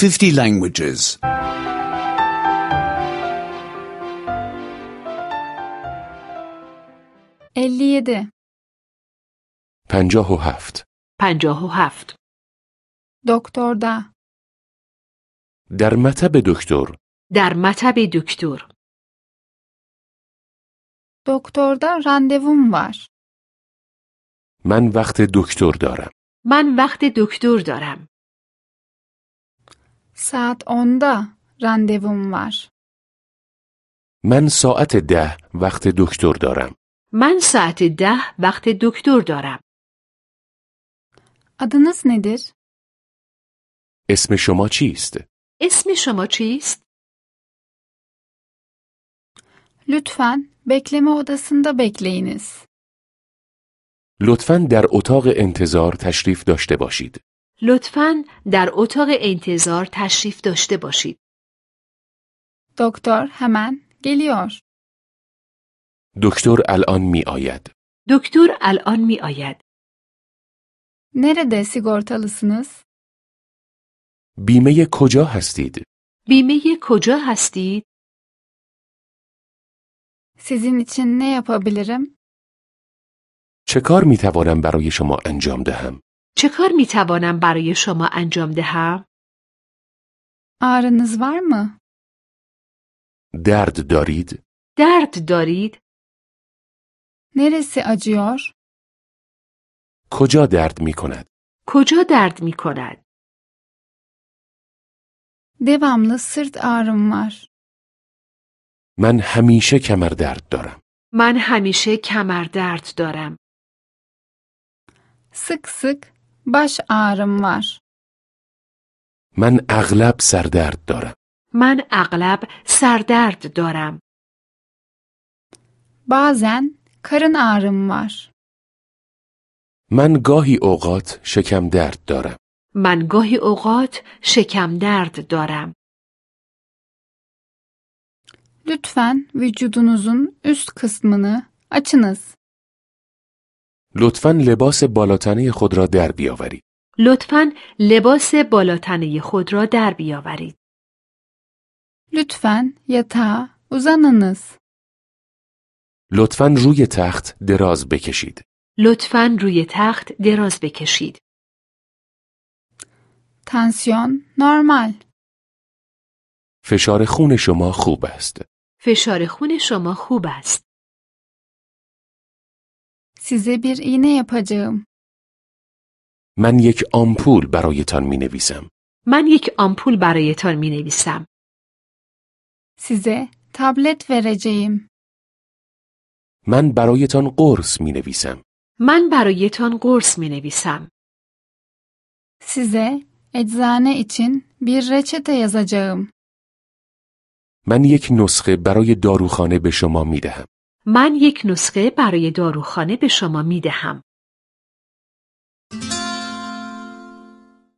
50 languages. 57 57 57 doktorda در مطب دکتر. در مطب دکتر. doktorda randevum var. من وقت دکتر دارم. من وقت دکتر دارم. Saat 10'da randevum var. من ساعت 10 وقت دکتر دارم. من ساعت 10 وقت دکتر دارم. Adınız nedir? اسم شما چیست؟ اسم شما چیست؟ Lütfen bekleme odasında bekleyiniz. لطفاً در اتاق انتظار تشریف داشته باشید. لطفاً در اتاق انتظار تشریف داشته باشید. Doktor hemen geliyor. دکتر الان می آید. دکتر الان می آید. Nerede sigortalısınız? بیمه کجا هستید؟ بیمه کجا هستید؟ Sizin için ne yapabilirim? چه کار می توانم برای شما انجام دهم؟ چه کار می توانم برای شما انجام دهم؟ Ağrınız var mı? درد دارید؟ درد دارید؟ Neresi acıyor? کجا درد می کند؟ کجا درد می کند؟ Devamlı sırt ağrım var. من همیشه کمر درد دارم. من همیشه کمر درد دارم. Sık sık baş ağrım var. من اغلب سردرد دارم. من اغلب سردرد دارم. Bazen karın ağrım var. من گاهی اوقات شکم درد دارم. من گاهی اوقات شکم درد دارم. Lütfen vücudunuzun üst kısmını açınız. لطفاً لباس بالاتنه خود را در بیاورید. لطفاً لباس بالاتنه خود را در بیاورید. Lütfen yatağa uzanınız. لطفاً روی تخت دراز بکشید. لطفاً روی تخت دراز بکشید. Tansiyon normal. فشار خون شما خوب است. فشار خون شما خوب است. Size bir iğne yapacağım. من یک آمپول برایتان می نویسم. من یک آمپول برایتان می نویسم. Size tablet vereceğim. من برایتان قرص می نویسم. من برایتان قرص می نویسم. Size eczane için bir reçete yazacağım. من یک نسخه برای داروخانه به شما می دهم. من یک نسخه برای داروخانه به شما می دهم.